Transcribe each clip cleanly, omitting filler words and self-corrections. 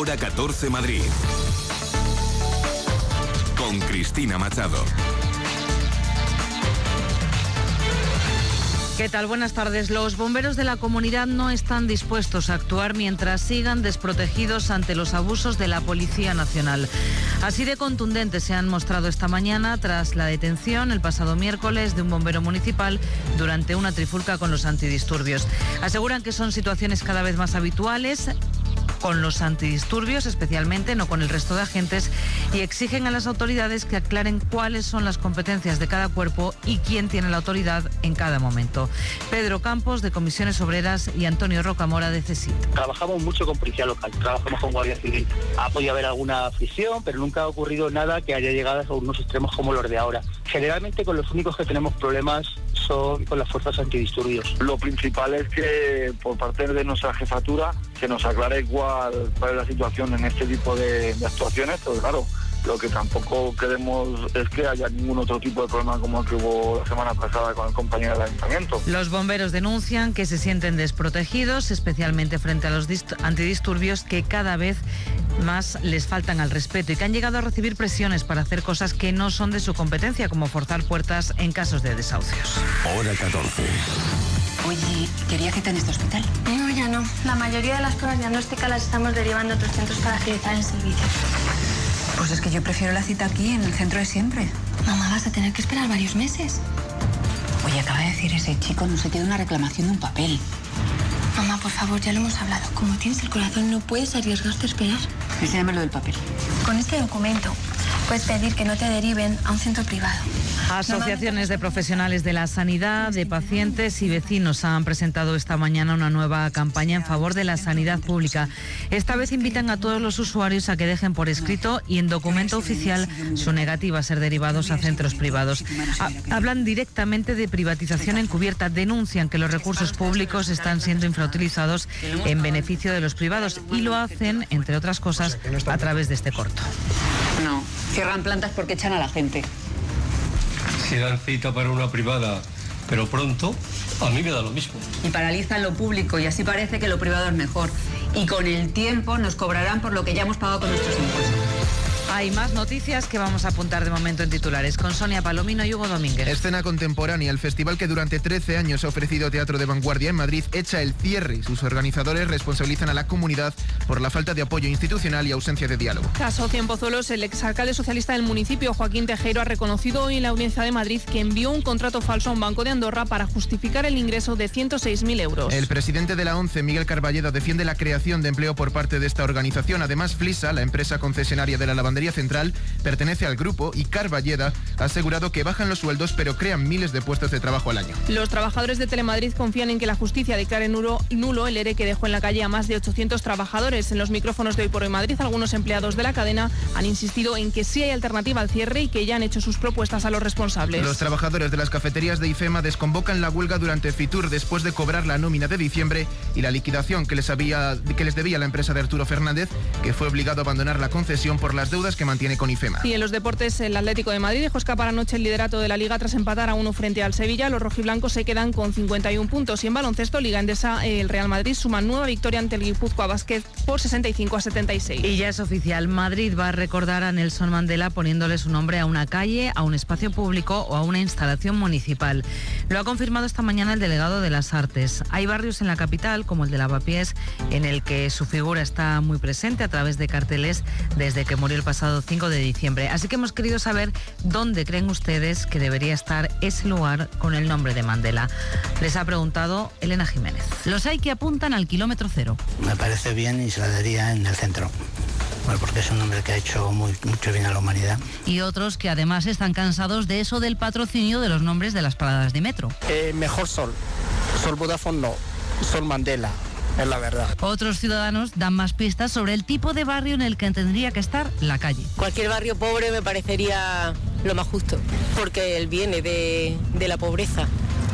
Hora 14 Madrid. Con Cristina Machado. ¿Qué tal? Buenas tardes. Los bomberos de la comunidad no están dispuestos a actuar mientras sigan desprotegidos ante los abusos de la Policía Nacional. Así de contundentes se han mostrado esta mañana tras la detención el pasado miércoles de un bombero municipal durante una trifulca con los antidisturbios. Aseguran que son situaciones cada vez más habituales con los antidisturbios, especialmente, no con el resto de agentes, y exigen a las autoridades que aclaren cuáles son las competencias de cada cuerpo y quién tiene la autoridad en cada momento. Pedro Campos, de Comisiones Obreras, y Antonio Rocamora, de CESIT. Trabajamos mucho con Policía Local, trabajamos con Guardia Civil. Ha podido haber alguna fricción, pero nunca ha ocurrido nada que haya llegado a unos extremos como los de ahora. Generalmente con los únicos que tenemos problemas son con las fuerzas antidisturbios. Lo principal es que por parte de nuestra jefatura se nos aclare cuál es la situación en este tipo de actuaciones, pero claro, lo que tampoco queremos es que haya ningún otro tipo de problema como el que hubo la semana pasada con el compañero del ayuntamiento. Los bomberos denuncian que se sienten desprotegidos, especialmente frente a los antidisturbios que cada vez más les faltan al respeto y que han llegado a recibir presiones para hacer cosas que no son de su competencia, como forzar puertas en casos de desahucios. Hora 14. Oye, ¿quería cita en este hospital? No, ya no. La mayoría de las pruebas diagnósticas las estamos derivando a otros centros para agilizar el servicio. Pues es que yo prefiero la cita aquí, en el centro de siempre. Mamá, vas a tener que esperar varios meses. Oye, acaba de decir ese chico, no sé qué, de una reclamación de un papel. Mamá, por favor, ya lo hemos hablado. Como tienes el corazón, no puedes arriesgarte a esperar. Enséñame lo del papel. Con este documento puedes pedir que no te deriven a un centro privado. Asociaciones de profesionales de la sanidad, de pacientes y vecinos han presentado esta mañana una nueva campaña en favor de la sanidad pública. Esta vez invitan a todos los usuarios a que dejen por escrito y en documento oficial su negativa a ser derivados a centros privados. Hablan directamente de privatización encubierta, denuncian que los recursos públicos están siendo infrautilizados en beneficio de los privados y lo hacen, entre otras cosas, a través de este corto. No, cierran plantas porque echan a la gente. Si dan cita para una privada, pero pronto, a mí me da lo mismo. Y paralizan lo público y así parece que lo privado es mejor. Y con el tiempo nos cobrarán por lo que ya hemos pagado con nuestros impuestos. Hay más noticias que vamos a apuntar de momento en titulares con Sonia Palomino y Hugo Domínguez. Escena Contemporánea, el festival que durante 13 años ha ofrecido teatro de vanguardia en Madrid, echa el cierre. Sus organizadores responsabilizan a la comunidad por la falta de apoyo institucional y ausencia de diálogo. Caso Cienpozuelos, el exalcalde socialista del municipio, Joaquín Tejero, ha reconocido hoy en la Audiencia de Madrid que envió un contrato falso a un banco de Andorra para justificar el ingreso de 106.000 euros. El presidente de la ONCE, Miguel Carballeda, defiende la creación de empleo por parte de esta organización. Además, Flisa, la empresa concesionaria de la lavandería central, pertenece al grupo y Carballeda ha asegurado que bajan los sueldos pero crean miles de puestos de trabajo al año. Los trabajadores de Telemadrid confían en que la justicia declare nulo el ERE que dejó en la calle a más de 800 trabajadores. En los micrófonos de Hoy por Hoy Madrid, algunos empleados de la cadena han insistido en que sí hay alternativa al cierre y que ya han hecho sus propuestas a los responsables. Los trabajadores de las cafeterías de IFEMA desconvocan la huelga durante Fitur después de cobrar la nómina de diciembre y la liquidación que les debía la empresa de Arturo Fernández, que fue obligado a abandonar la concesión por las deudas que mantiene con IFEMA. Y en los deportes, el Atlético de Madrid dejó escapar anoche el liderato de la Liga tras empatar a 1 frente al Sevilla. Los rojiblancos se quedan con 51 puntos. Y en baloncesto, Liga Endesa, el Real Madrid suma nueva victoria ante el Guipúzcoa Basket por 65-76. Y ya es oficial, Madrid va a recordar a Nelson Mandela poniéndole su nombre a una calle, a un espacio público o a una instalación municipal. Lo ha confirmado esta mañana el delegado de las Artes. Hay barrios en la capital, como el de Lavapiés, en el que su figura está muy presente a través de carteles desde que murió el pasado 5 de diciembre. Así que hemos querido saber dónde creen ustedes que debería estar ese lugar con el nombre de Mandela. Les ha preguntado Elena Jiménez. Los hay que apuntan al kilómetro cero. Me parece bien y se la daría en el centro. Bueno, porque es un hombre que ha hecho mucho bien a la humanidad. Y otros que además están cansados de eso del patrocinio de los nombres de las paradas de metro. Mejor Sol Vodafone no, Sol Mandela. Es la verdad. Otros ciudadanos dan más pistas sobre el tipo de barrio en el que tendría que estar la calle. Cualquier barrio pobre me parecería lo más justo, porque él viene de la pobreza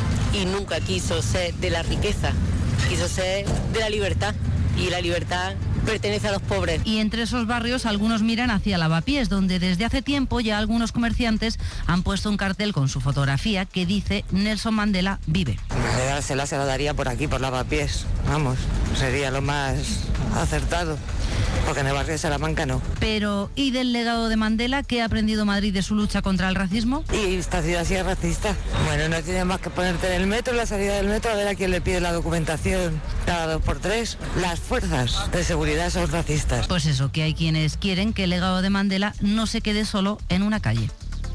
y nunca quiso ser de la riqueza, quiso ser de la libertad, y la libertad pertenece a los pobres. Y entre esos barrios algunos miran hacia Lavapiés, donde desde hace tiempo ya algunos comerciantes han puesto un cartel con su fotografía que dice Nelson Mandela vive. Se la daría por aquí, por Lavapiés, vamos, sería lo más acertado. porque en el barrio de Salamanca no. Pero, ¿y del legado de Mandela? ¿Qué ha aprendido Madrid de su lucha contra el racismo? Y esta ciudad sí es racista. Bueno, no tienes más que ponerte en el metro, en la salida del metro, a ver a quién le pide la documentación cada 2x3. Las fuerzas de seguridad son racistas. Pues eso, que hay quienes quieren que el legado de Mandela no se quede solo en una calle.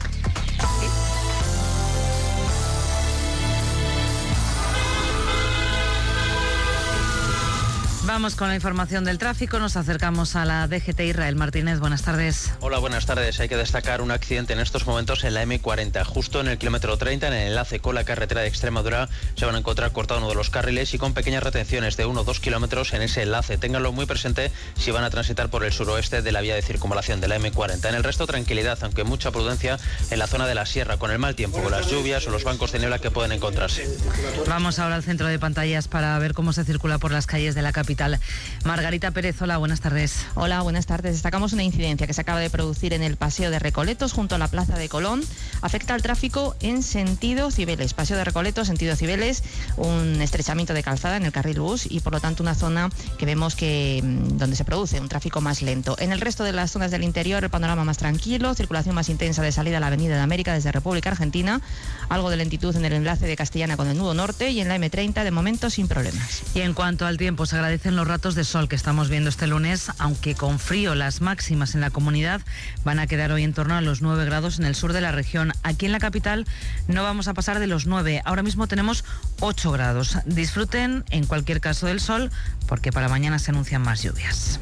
Vamos con la información del tráfico, nos acercamos a la DGT. Israel Martínez, buenas tardes. Hola, buenas tardes. Hay que destacar un accidente en estos momentos en la M40, justo en el kilómetro 30, en el enlace con la carretera de Extremadura. Se van a encontrar cortado uno de los carriles y con pequeñas retenciones de 1 o 2 kilómetros en ese enlace. Ténganlo muy presente si van a transitar por el suroeste de la vía de circunvalación de la M40. En el resto, tranquilidad, aunque mucha prudencia en la zona de la sierra, con el mal tiempo, con las lluvias o los bancos de niebla que pueden encontrarse. Vamos ahora al centro de pantallas para ver cómo se circula por las calles de la capital. Margarita Pérez, hola, buenas tardes. Hola, buenas tardes. Destacamos una incidencia que se acaba de producir en el Paseo de Recoletos, junto a la Plaza de Colón. Afecta al tráfico en sentido Cibeles. Paseo de Recoletos, sentido Cibeles, un estrechamiento de calzada en el carril bus y, por lo tanto, una zona que vemos que donde se produce un tráfico más lento. En el resto de las zonas del interior, el panorama más tranquilo, circulación más intensa de salida a la Avenida de América desde República Argentina, algo de lentitud en el enlace de Castellana con el nudo norte y en la M30, de momento, sin problemas. Y en cuanto al tiempo, se agradecen los ratos de sol que estamos viendo este lunes, aunque con frío. Las máximas en la comunidad van a quedar hoy en torno a los 9 grados en el sur de la región. Aquí en la capital no vamos a pasar de los 9. Ahora mismo tenemos 8 grados. Disfruten en cualquier caso del sol, porque para mañana se anuncian más lluvias.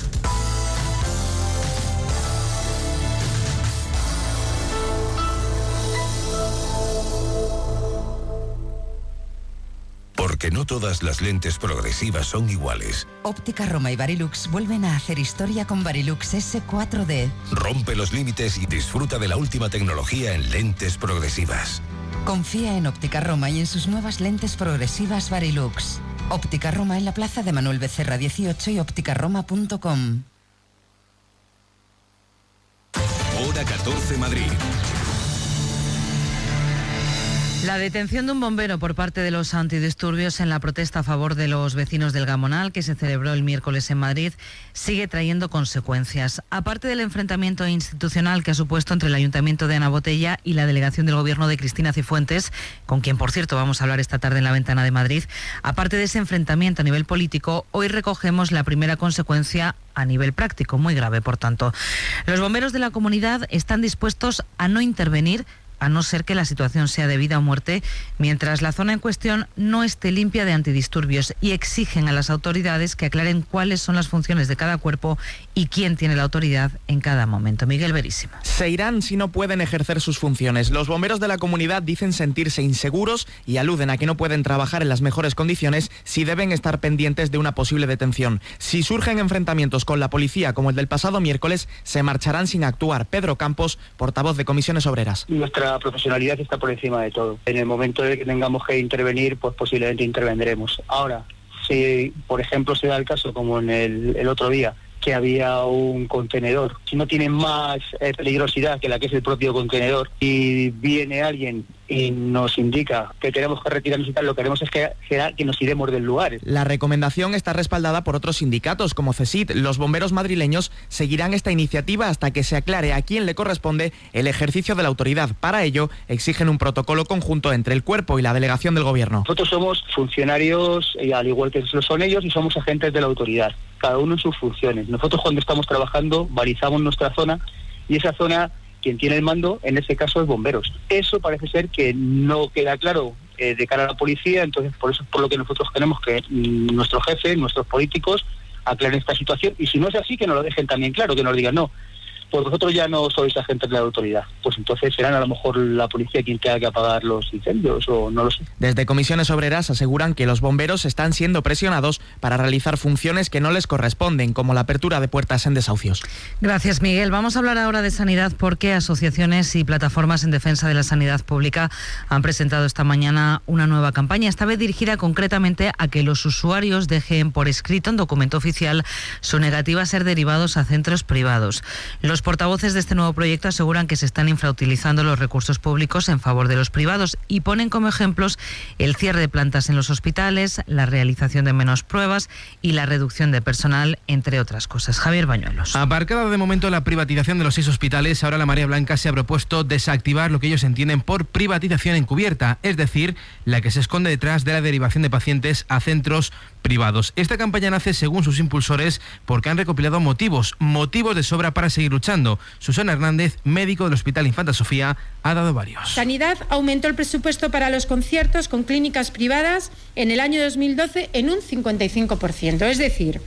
Porque no todas las lentes progresivas son iguales. Óptica Roma y Varilux vuelven a hacer historia con Varilux S4D. Rompe los límites y disfruta de la última tecnología en lentes progresivas. Confía en Óptica Roma y en sus nuevas lentes progresivas Varilux. Óptica Roma en la plaza de Manuel Becerra 18 y ópticaroma.com. Hora 14 Madrid. La detención de un bombero por parte de los antidisturbios en la protesta a favor de los vecinos del Gamonal, que se celebró el miércoles en Madrid, sigue trayendo consecuencias. Aparte del enfrentamiento institucional que ha supuesto entre el Ayuntamiento de Ana Botella y la delegación del Gobierno de Cristina Cifuentes, con quien, por cierto, vamos a hablar esta tarde en la Ventana de Madrid, aparte de ese enfrentamiento a nivel político, hoy recogemos la primera consecuencia a nivel práctico, muy grave, por tanto. Los bomberos de la comunidad están dispuestos a no intervenir, a no ser que la situación sea de vida o muerte, mientras la zona en cuestión no esté limpia de antidisturbios, y exigen a las autoridades que aclaren cuáles son las funciones de cada cuerpo y quién tiene la autoridad en cada momento. Miguel Verísimo. Se irán si no pueden ejercer sus funciones. Los bomberos de la comunidad dicen sentirse inseguros y aluden a que no pueden trabajar en las mejores condiciones si deben estar pendientes de una posible detención. Si surgen enfrentamientos con la policía como el del pasado miércoles, se marcharán sin actuar. Pedro Campos, portavoz de Comisiones Obreras. Nuestra profesionalidad está por encima de todo. En el momento de que tengamos que intervenir, pues posiblemente intervendremos. Ahora, si por ejemplo se da el caso como en el otro día, que había un contenedor, si no tiene más peligrosidad que la que es el propio contenedor, y viene alguien y nos indica que tenemos que retirarnos y tal, lo que haremos es que nos iremos del lugar. La recomendación está respaldada por otros sindicatos como CESID. Los bomberos madrileños seguirán esta iniciativa hasta que se aclare a quién le corresponde el ejercicio de la autoridad. Para ello, exigen un protocolo conjunto entre el cuerpo y la delegación del gobierno. Nosotros somos funcionarios, al igual que lo son ellos, y somos agentes de la autoridad, cada uno en sus funciones. Nosotros, cuando estamos trabajando, balizamos nuestra zona, y esa zona, quien tiene el mando, en ese caso, es bomberos. Eso parece ser que no queda claro de cara a la policía, entonces por eso es por lo que nosotros tenemos que nuestro jefe, nuestros políticos, aclaren esta situación, y si no es así, que nos lo dejen también claro, que nos digan no, pues vosotros ya no sois agentes de la autoridad. Pues entonces serán a lo mejor la policía quien tenga que apagar los incendios, o no lo sé. Desde Comisiones Obreras aseguran que los bomberos están siendo presionados para realizar funciones que no les corresponden, como la apertura de puertas en desahucios. Gracias, Miguel. Vamos a hablar ahora de sanidad, porque asociaciones y plataformas en defensa de la sanidad pública han presentado esta mañana una nueva campaña, esta vez dirigida concretamente a que los usuarios dejen por escrito en documento oficial su negativa a ser derivados a centros privados. Los Los portavoces de este nuevo proyecto aseguran que se están infrautilizando los recursos públicos en favor de los privados y ponen como ejemplos el cierre de plantas en los hospitales, la realización de menos pruebas y la reducción de personal, entre otras cosas. Javier Bañuelos. Aparcada de momento la privatización de los 6 hospitales, ahora la Marea Blanca se ha propuesto desactivar lo que ellos entienden por privatización encubierta, es decir, la que se esconde detrás de la derivación de pacientes a centros privados. Esta campaña nace, según sus impulsores, porque han recopilado motivos de sobra para seguir luchando. Susana Hernández, médico del Hospital Infanta Sofía, ha dado varios. Sanidad aumentó el presupuesto para los conciertos con clínicas privadas en el año 2012 en un 55%, es decir,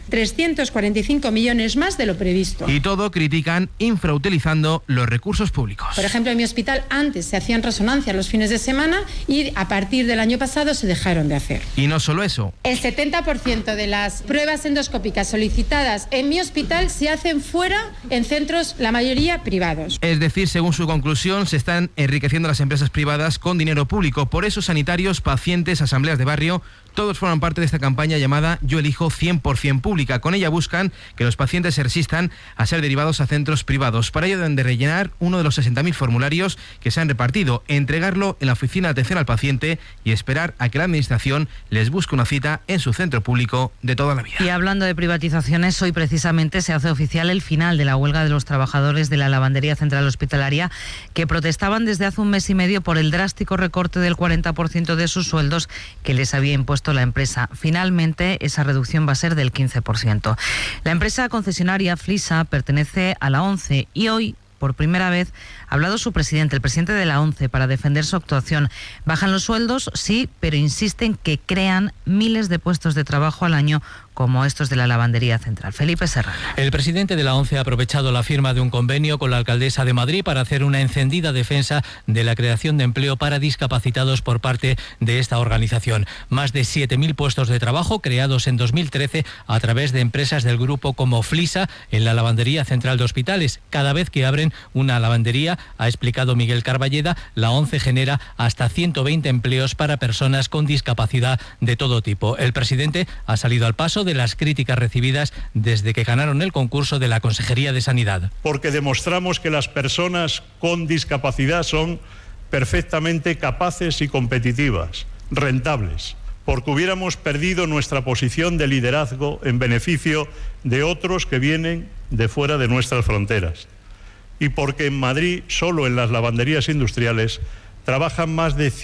345 millones más de lo previsto. Y todo critican infrautilizando los recursos públicos. Por ejemplo, en mi hospital antes se hacían resonancias los fines de semana y a partir del año pasado se dejaron de hacer. Y no solo eso. El 70% de las pruebas endoscópicas solicitadas en mi hospital se hacen fuera, en centros, la mayoría privados. Es decir, según su conclusión, se están enriqueciendo las empresas privadas con dinero público. Por eso, sanitarios, pacientes, asambleas de barrio, todos forman parte de esta campaña llamada Yo elijo 100% pública. Con ella buscan que los pacientes se resistan a ser derivados a centros privados. Para ello deben de rellenar uno de los 60.000 formularios que se han repartido, entregarlo en la oficina de atención al paciente y esperar a que la administración les busque una cita en su centro público de toda la vida. Y hablando de privatizaciones, hoy precisamente se hace oficial el final de la huelga de los trabajadores de la Lavandería Central Hospitalaria, que protestaban desde hace un mes y medio por el drástico recorte del 40% de sus sueldos que les había impuesto la empresa. Finalmente, esa reducción va a ser del 15%. La empresa concesionaria Flisa pertenece a la ONCE y hoy, por primera vez, ha hablado su presidente, el presidente de la ONCE, para defender su actuación. Bajan los sueldos, sí, pero insisten que crean miles de puestos de trabajo al año, como estos de la Lavandería Central. Felipe Serrano. El presidente de la ONCE ha aprovechado la firma de un convenio con la alcaldesa de Madrid para hacer una encendida defensa de la creación de empleo para discapacitados por parte de esta organización. Más de 7.000 puestos de trabajo creados en 2013 a través de empresas del grupo como Flisa en la Lavandería Central de Hospitales. Cada vez que abren una lavandería, ha explicado Miguel Carballeda, la ONCE genera hasta 120 empleos para personas con discapacidad de todo tipo. El presidente ha salido al paso de las críticas recibidas desde que ganaron el concurso de la Consejería de Sanidad. Porque demostramos que las personas con discapacidad son perfectamente capaces y competitivas, rentables, porque hubiéramos perdido nuestra posición de liderazgo en beneficio de otros que vienen de fuera de nuestras fronteras. Y porque en Madrid, solo en las lavanderías industriales, trabajan más de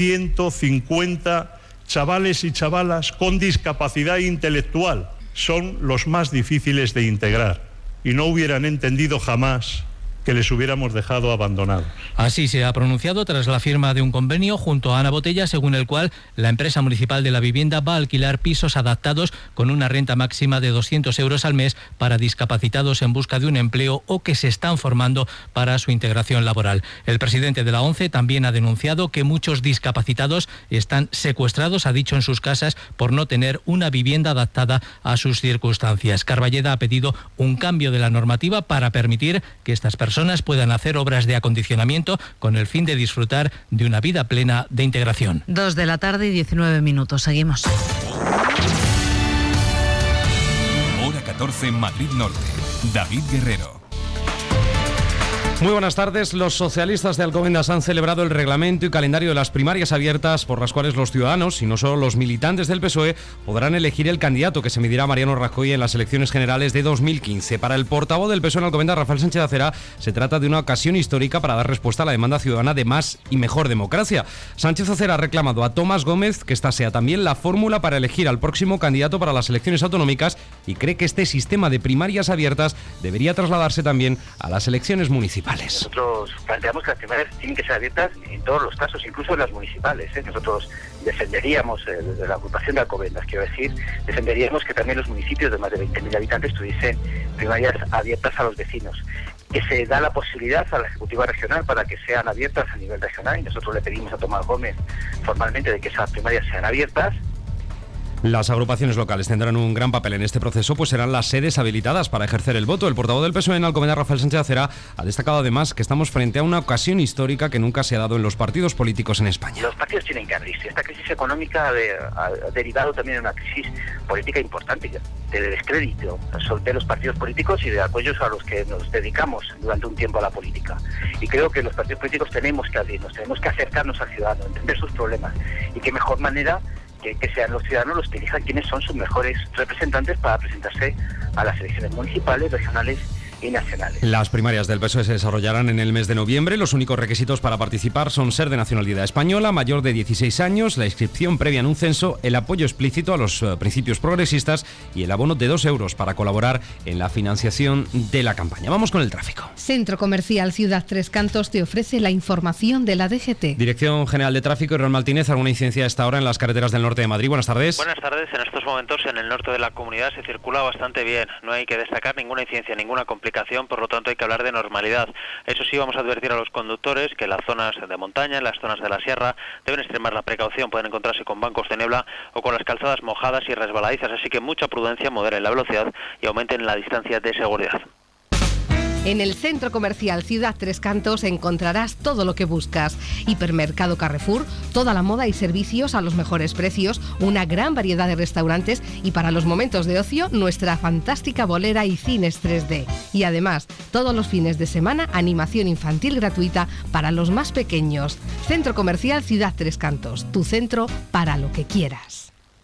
150 chavales y chavalas con discapacidad intelectual. Son los más difíciles de integrar y no hubieran entendido jamás que les hubiéramos dejado abandonados. Así se ha pronunciado tras la firma de un convenio junto a Ana Botella, según el cual la empresa municipal de la vivienda va a alquilar pisos adaptados con una renta máxima de 200 euros al mes para discapacitados en busca de un empleo o que se están formando para su integración laboral. El presidente de la ONCE también ha denunciado que muchos discapacitados están secuestrados, ha dicho, en sus casas por no tener una vivienda adaptada a sus circunstancias. Carballeda ha pedido un cambio de la normativa para permitir que estas personas puedan hacer obras de acondicionamiento con el fin de disfrutar de una vida plena de integración. 2 de la tarde y 19 minutos. Seguimos. Hora 14 en Madrid Norte. David Guerrero. Muy buenas tardes. Los socialistas de Alcobendas han celebrado el reglamento y calendario de las primarias abiertas por las cuales los ciudadanos, y no solo los militantes del PSOE, podrán elegir el candidato que se medirá a Mariano Rajoy en las elecciones generales de 2015. Para el portavoz del PSOE en Alcobendas, Rafael Sánchez Acera, se trata de una ocasión histórica para dar respuesta a la demanda ciudadana de más y mejor democracia. Sánchez Acera ha reclamado a Tomás Gómez que esta sea también la fórmula para elegir al próximo candidato para las elecciones autonómicas y cree que este sistema de primarias abiertas debería trasladarse también a las elecciones municipales. Nosotros planteamos que las primarias tienen que ser abiertas en todos los casos, incluso en las municipales. Nosotros defenderíamos la ocupación de Alcobendas, quiero decir, defenderíamos que también los municipios de más de 20.000 habitantes tuviesen primarias abiertas a los vecinos. Que se da la posibilidad a la Ejecutiva Regional para que sean abiertas a nivel regional y nosotros le pedimos a Tomás Gómez formalmente de que esas primarias sean abiertas. Las agrupaciones locales tendrán un gran papel en este proceso, pues serán las sedes habilitadas para ejercer el voto. El portavoz del PSOE en Alcobendas, Rafael Sánchez Acera, ha destacado además que estamos frente a una ocasión histórica que nunca se ha dado en los partidos políticos en España. Los partidos tienen que abrirse. Esta crisis económica ha derivado también de una crisis política importante, de descrédito de los partidos políticos y de apoyos a los que nos dedicamos durante un tiempo a la política. Y creo que los partidos políticos tenemos que abrirnos, tenemos que acercarnos al ciudadano, entender sus problemas. Y qué mejor manera que sean los ciudadanos los que elijan quiénes son sus mejores representantes para presentarse a las elecciones municipales, regionales y nacionales. Las primarias del PSOE se desarrollarán en el mes de noviembre. Los únicos requisitos para participar son ser de nacionalidad española, mayor de 16 años, la inscripción previa en un censo, el apoyo explícito a los principios progresistas y el abono de 2 euros para colaborar en la financiación de la campaña. Vamos con el tráfico. Centro Comercial Ciudad Tres Cantos te ofrece la información de la DGT. Dirección General de Tráfico, Ron Martínez. ¿Alguna incidencia a esta hora en las carreteras del norte de Madrid? Buenas tardes. Buenas tardes. En estos momentos en el norte de la comunidad se circula bastante bien. No hay que destacar ninguna incidencia, ninguna complicación, por lo tanto hay que hablar de normalidad. Eso sí, vamos a advertir a los conductores que en las zonas de montaña, en las zonas de la sierra, deben extremar la precaución. Pueden encontrarse con bancos de niebla o con las calzadas mojadas y resbaladizas, así que mucha prudencia, moderen la velocidad y aumenten la distancia de seguridad. En el Centro Comercial Ciudad Tres Cantos encontrarás todo lo que buscas. Hipermercado Carrefour, toda la moda y servicios a los mejores precios, una gran variedad de restaurantes y para los momentos de ocio, nuestra fantástica bolera y cines 3D. Y además, todos los fines de semana, animación infantil gratuita para los más pequeños. Centro Comercial Ciudad Tres Cantos, tu centro para lo que quieras.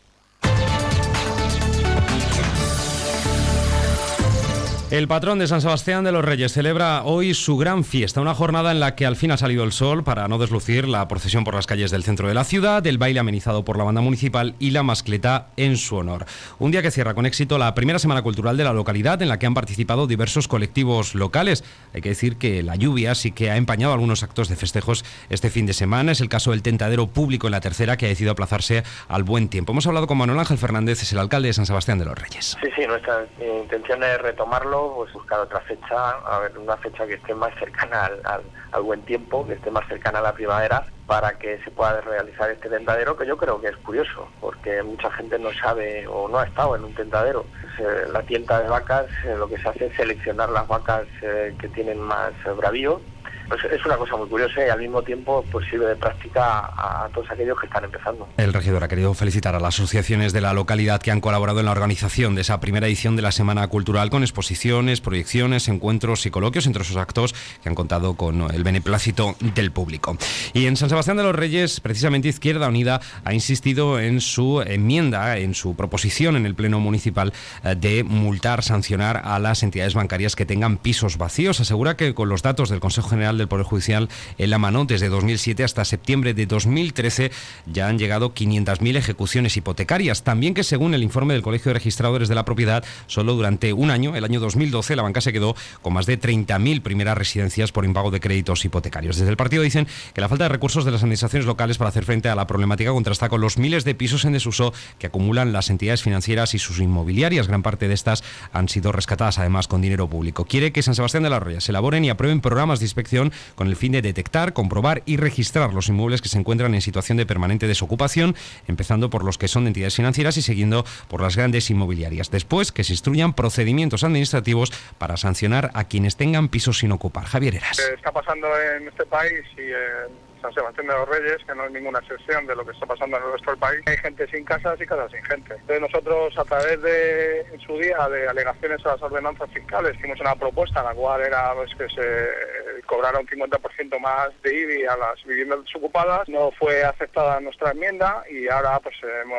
El patrón de San Sebastián de los Reyes celebra hoy su gran fiesta, una jornada en la que al fin ha salido el sol para no deslucir la procesión por las calles del centro de la ciudad, el baile amenizado por la banda municipal y la mascleta en su honor. Un día que cierra con éxito la primera semana cultural de la localidad, en la que han participado diversos colectivos locales. Hay que decir que la lluvia sí que ha empañado algunos actos de festejos este fin de semana. Es el caso del tentadero público en la tercera, que ha decidido aplazarse al buen tiempo. Hemos hablado con Manuel Ángel Fernández, es el alcalde de San Sebastián de los Reyes. Sí, nuestra intención es retomarlo, pues buscar otra fecha, a ver, una fecha que esté más cercana al buen tiempo, que esté más cercana a la primavera, para que se pueda realizar este tentadero, que yo creo que es curioso, porque mucha gente no sabe o no ha estado en un tentadero. La tienda de vacas, lo que se hace es seleccionar las vacas que tienen más bravío. Pues es una cosa muy curiosa y al mismo tiempo pues sirve de práctica a todos aquellos que están empezando. El regidor ha querido felicitar a las asociaciones de la localidad que han colaborado en la organización de esa primera edición de la Semana Cultural, con exposiciones, proyecciones, encuentros y coloquios, entre esos actos que han contado con el beneplácito del público. Y en San Sebastián de los Reyes, precisamente Izquierda Unida ha insistido en su enmienda, en su proposición en el Pleno Municipal de multar, sancionar a las entidades bancarias que tengan pisos vacíos. Asegura que con los datos del Consejo General del Poder Judicial en la mano, desde 2007 hasta septiembre de 2013 ya han llegado 500.000 ejecuciones hipotecarias. También que según el informe del Colegio de Registradores de la Propiedad, solo durante un año, el año 2012, la banca se quedó con más de 30.000 primeras residencias por impago de créditos hipotecarios. Desde el partido dicen que la falta de recursos de las administraciones locales para hacer frente a la problemática contrasta con los miles de pisos en desuso que acumulan las entidades financieras y sus inmobiliarias. Gran parte de estas han sido rescatadas además con dinero público. Quiere que San Sebastián de los Reyes elaboren y aprueben programas de inspección con el fin de detectar, comprobar y registrar los inmuebles que se encuentran en situación de permanente desocupación, empezando por los que son de entidades financieras y siguiendo por las grandes inmobiliarias. Después, que se instruyan procedimientos administrativos para sancionar a quienes tengan pisos sin ocupar. Javier Heras. Está pasando en este país y en San Sebastián de los Reyes, que no es ninguna excepción de lo que está pasando en el resto del país. Hay gente sin casas y casas sin gente. Entonces nosotros, a través de, en su día, de alegaciones a las ordenanzas fiscales, hicimos una propuesta en la cual era pues, que se cobrara un 50% más de IBI a las viviendas desocupadas. No fue aceptada nuestra enmienda y ahora, pues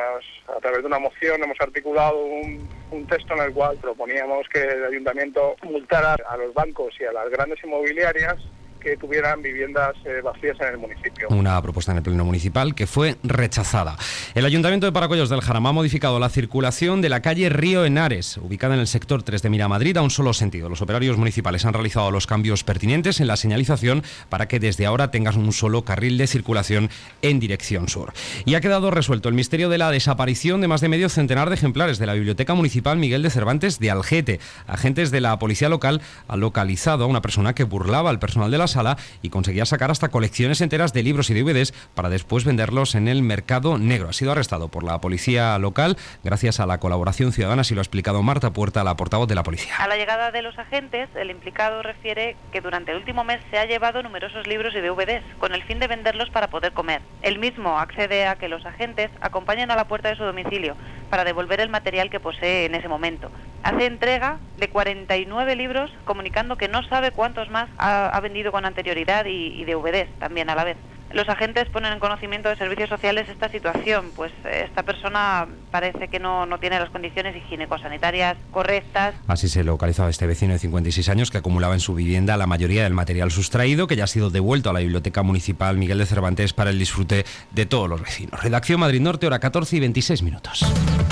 a través de una moción, hemos articulado un texto en el cual proponíamos que el ayuntamiento multara a los bancos y a las grandes inmobiliarias que tuvieran viviendas vacías en el municipio. Una propuesta en el Pleno Municipal que fue rechazada. El Ayuntamiento de Paracollos del Jarama ha modificado la circulación de la calle Río Henares, ubicada en el sector 3 de Miramadrid, a un solo sentido. Los operarios municipales han realizado los cambios pertinentes en la señalización para que desde ahora tengas un solo carril de circulación en dirección sur. Y ha quedado resuelto el misterio de la desaparición de más de medio centenar de ejemplares de la Biblioteca Municipal Miguel de Cervantes de Algete. Agentes de la policía local han localizado a una persona que burlaba al personal de la la sala y conseguía sacar hasta colecciones enteras de libros y DVDs para después venderlos en el mercado negro. Ha sido arrestado por la policía local gracias a la colaboración ciudadana, así lo ha explicado Marta Puerta, la portavoz de la policía. A la llegada de los agentes, el implicado refiere que durante el último mes se ha llevado numerosos libros y DVDs con el fin de venderlos para poder comer. Él mismo accede a que los agentes acompañen a la puerta de su domicilio para devolver el material que posee en ese momento. Hace entrega de 49 libros, comunicando que no sabe cuántos más ha vendido con anterioridad y DVDs también a la vez. Los agentes ponen en conocimiento de servicios sociales esta situación, pues esta persona parece que no tiene las condiciones higiénico-sanitarias correctas. Así se localizaba este vecino de 56 años que acumulaba en su vivienda la mayoría del material sustraído, que ya ha sido devuelto a la Biblioteca Municipal Miguel de Cervantes para el disfrute de todos los vecinos. Redacción Madrid Norte, hora 14 y 26 minutos.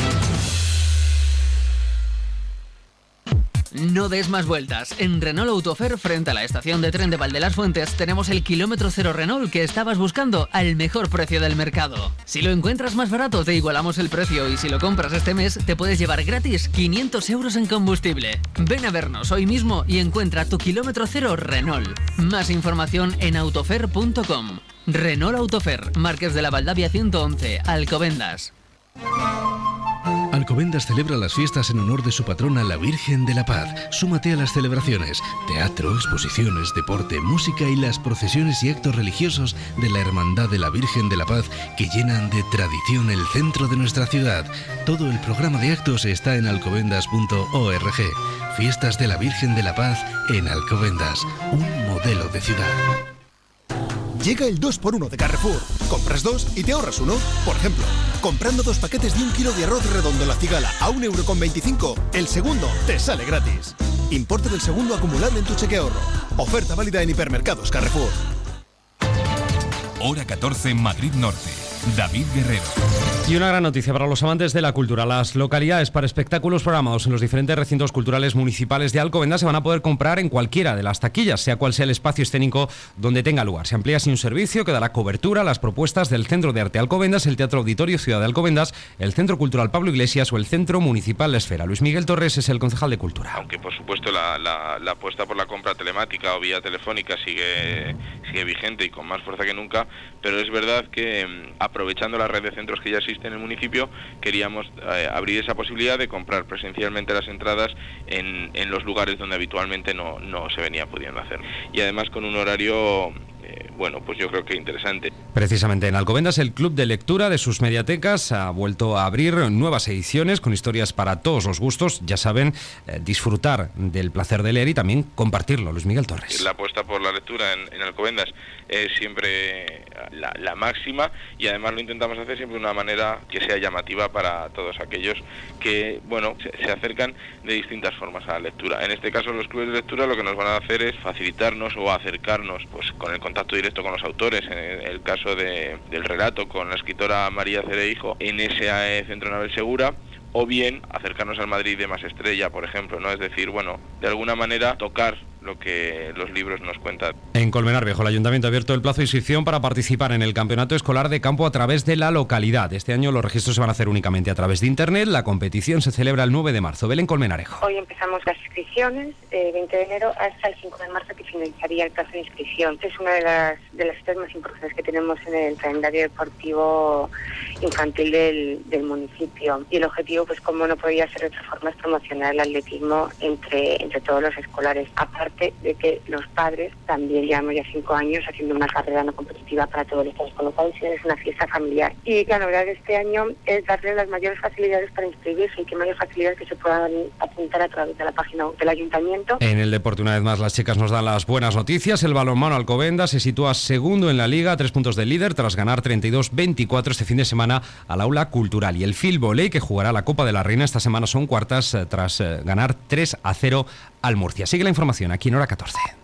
No des más vueltas. En Renault Autofer, frente a la estación de tren de Valdelasfuentes, tenemos el kilómetro cero Renault que estabas buscando al mejor precio del mercado. Si lo encuentras más barato, te igualamos el precio, y si lo compras este mes, te puedes llevar gratis 500 euros en combustible. Ven a vernos hoy mismo y encuentra tu kilómetro cero Renault. Más información en autofer.com. Renault Autofer, Marqués de la Valdavia 111, Alcobendas. Alcobendas celebra las fiestas en honor de su patrona, la Virgen de la Paz. Súmate a las celebraciones, teatro, exposiciones, deporte, música y las procesiones y actos religiosos de la Hermandad de la Virgen de la Paz que llenan de tradición el centro de nuestra ciudad. Todo el programa de actos está en alcobendas.org. Fiestas de la Virgen de la Paz en Alcobendas, un modelo de ciudad. Llega el 2x1 de Carrefour. Compras 2 y te ahorras 1. Por ejemplo, comprando 2 paquetes de 1 kilo de arroz redondo La Cigala a 1,25 €, el segundo te sale gratis. Importe del segundo acumulable en tu cheque ahorro. Oferta válida en hipermercados Carrefour. Hora 14 en Madrid Norte. David Guerrero. Y una gran noticia para los amantes de la cultura. Las localidades para espectáculos programados en los diferentes recintos culturales municipales de Alcobendas se van a poder comprar en cualquiera de las taquillas, sea cual sea el espacio escénico donde tenga lugar. Se amplía así un servicio que dará cobertura a las propuestas del Centro de Arte Alcobendas, el Teatro Auditorio Ciudad de Alcobendas, el Centro Cultural Pablo Iglesias o el Centro Municipal La Esfera. Luis Miguel Torres es el concejal de Cultura. Aunque por supuesto la apuesta por la compra telemática o vía telefónica sigue vigente y con más fuerza que nunca, pero es verdad que aprovechando la red de centros que ya existe en el municipio, queríamos abrir esa posibilidad de comprar presencialmente las entradas en los lugares donde habitualmente no se venía pudiendo hacer. Y además con un horario, pues yo creo que interesante. Precisamente en Alcobendas, el Club de Lectura de sus mediatecas ha vuelto a abrir nuevas ediciones con historias para todos los gustos. Ya saben, disfrutar del placer de leer y también compartirlo. Luis Miguel Torres. La apuesta por la lectura en Alcobendas es siempre la máxima, y además lo intentamos hacer siempre de una manera que sea llamativa para todos aquellos que se acercan de distintas formas a la lectura. En este caso, los clubes de lectura lo que nos van a hacer es facilitarnos o acercarnos con el contacto directo con los autores, en el caso del relato con la escritora María Cereijo en ese Centro Nabel Segura, o bien acercarnos al Madrid de Más Estrella, por ejemplo, ¿no? Es decir, de alguna manera tocar lo que los libros nos cuentan. En Colmenar Viejo, el Ayuntamiento ha abierto el plazo de inscripción para participar en el Campeonato Escolar de Campo a través de la localidad. Este año los registros se van a hacer únicamente a través de Internet. La competición se celebra el 9 de marzo. Belén Colmenarejo. Hoy empezamos las inscripciones, 20 de enero hasta el 5 de marzo, que finalizaría el plazo de inscripción. Es una de las citas más importantes que tenemos en el calendario deportivo infantil del municipio. Y el objetivo, como no podía ser de otra forma, es promocionar el atletismo entre todos los escolares. Aparte de que los padres también llevamos ya 5 años haciendo una carrera no competitiva para todos los padres, con lo cual es una fiesta familiar. Y la novedad de este año es darle las mayores facilidades para inscribirse, y que mayor facilidades que se puedan apuntar a través de la página del ayuntamiento. En el deporte, una vez más, las chicas nos dan las buenas noticias. El balonmano Alcobendas se sitúa segundo en la liga, a 3 puntos del líder, tras ganar 32-24 este fin de semana al Aula Cultural. Y el Fil Voley, que jugará la Copa de la Reina esta semana, son cuartas tras ganar 3-0 al Murcia. Sigue la información aquí en Hora 14.